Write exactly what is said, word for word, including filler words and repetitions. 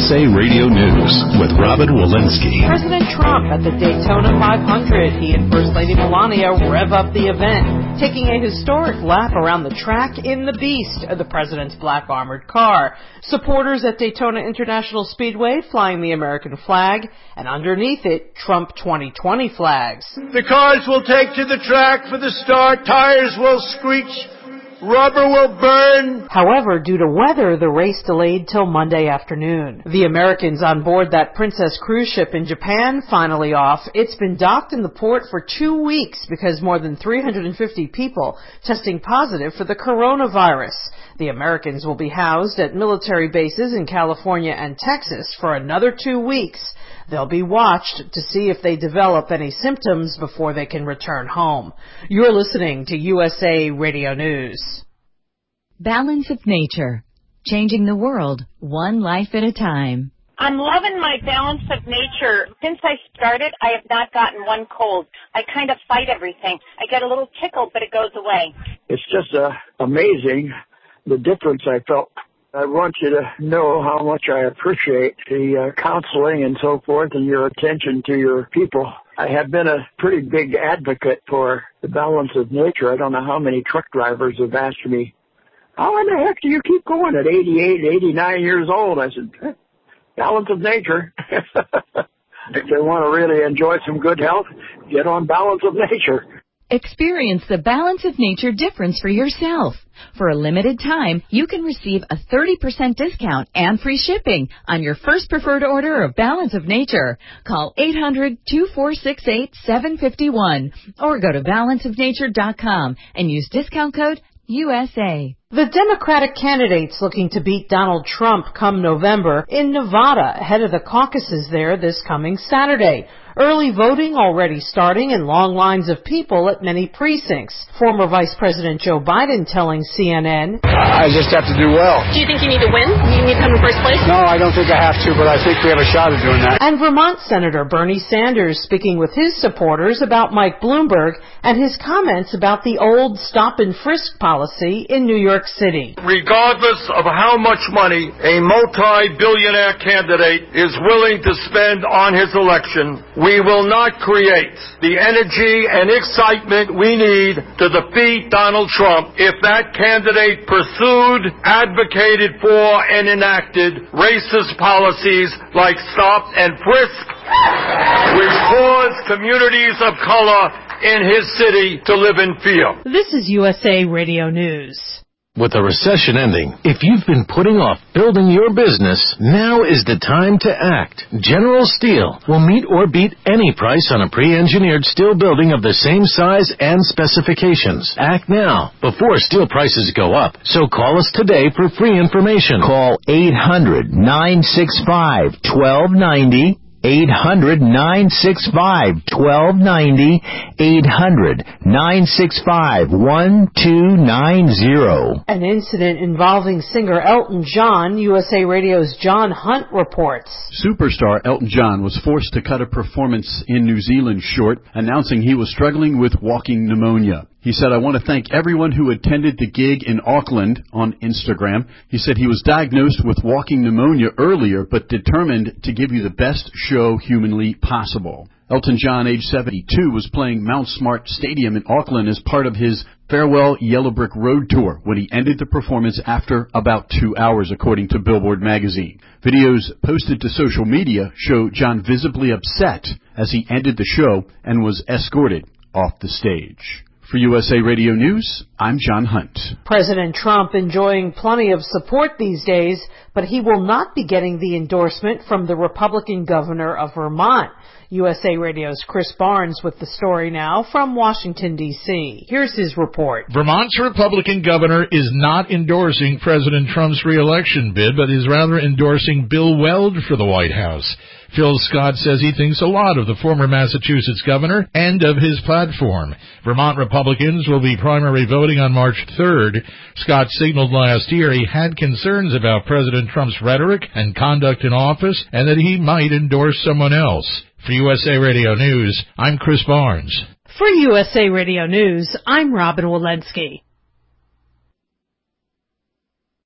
S A Radio News with Robin Walensky. President Trump at the Daytona five hundred. He and First Lady Melania rev up the event, taking a historic lap around the track in the Beast, the president's black armored car. Supporters at Daytona International Speedway flying the American flag, and underneath it, Trump twenty twenty flags. The cars will take to the track for the start. Tires will screech. Rubber will burn. However, due to weather, the race delayed till Monday afternoon. The Americans on board that Princess cruise ship in Japan finally off. It's been docked in the port for two weeks because more than three hundred fifty people testing positive for the coronavirus. The Americans will be housed at military bases in California and Texas for another two weeks. They'll be watched to see if they develop any symptoms before they can return home. You're listening to U S A Radio News. Balance of Nature, changing the world one life at a time. I'm loving my Balance of Nature. Since I started, I have not gotten one cold. I kind of fight everything. I get a little tickle, but it goes away. It's just uh, amazing the difference I felt. I want you to know how much I appreciate the uh, counseling and so forth and your attention to your people. I have been a pretty big advocate for the Balance of Nature. I don't know how many truck drivers have asked me, how in the heck do you keep going at eighty-eight, eighty-nine years old? I said, Balance of Nature. If they want to really enjoy some good health, get on Balance of Nature. Experience the Balance of Nature difference for yourself. For a limited time, you can receive a thirty percent discount and free shipping on your first preferred order of Balance of Nature. Call eight hundred, two four six eight, seven five one or go to balance of nature dot com and use discount code U S A. The Democratic candidates looking to beat Donald Trump come November in Nevada ahead of the caucuses there this coming Saturday. Early voting already starting and long lines of people at many precincts. Former Vice President Joe Biden telling C N N, I just have to do well. Do you think you need to win? You need to come in first place? No, I don't think I have to, but I think we have a shot at doing that. And Vermont Senator Bernie Sanders speaking with his supporters about Mike Bloomberg and his comments about the old stop and frisk policy in New York City. Regardless of how much money a multi-billionaire candidate is willing to spend on his election, we will not create the energy and excitement we need to defeat Donald Trump if that candidate pursued, advocated for, and enacted racist policies like stop and frisk, which cause communities of color in his city to live in fear. This is U S A Radio News. With the recession ending, if you've been putting off building your business, now is the time to act. General Steel will meet or beat any price on a pre-engineered steel building of the same size and specifications. Act now, before steel prices go up. So call us today for free information. Call eight hundred, nine six five, one two nine zero. eight hundred, nine six five, one two nine zero. eight hundred, nine six five, one two nine zero. An incident involving singer Elton John, U S A Radio's John Hunt reports. Superstar Elton John was forced to cut a performance in New Zealand short, announcing he was struggling with walking pneumonia. He said, I want to thank everyone who attended the gig in Auckland on Instagram. He said he was diagnosed with walking pneumonia earlier, but determined to give you the best show humanly possible. Elton John, age seventy-two, was playing Mount Smart Stadium in Auckland as part of his Farewell Yellow Brick Road tour when he ended the performance after about two hours, according to Billboard magazine. Videos posted to social media show John visibly upset as he ended the show and was escorted off the stage. For U S A Radio News, I'm John Hunt. President Trump enjoying plenty of support these days, but he will not be getting the endorsement from the Republican governor of Vermont. U S A Radio's Chris Barnes with the story now from Washington, D C Here's his report. Vermont's Republican governor is not endorsing President Trump's re-election bid, but is rather endorsing Bill Weld for the White House. Phil Scott says he thinks a lot of the former Massachusetts governor and of his platform. Vermont Republicans will be primary voting on March third. Scott signaled last year he had concerns about President Trump's rhetoric and conduct in office and that he might endorse someone else. For U S A Radio News, I'm Chris Barnes. For U S A Radio News, I'm Robin Walensky.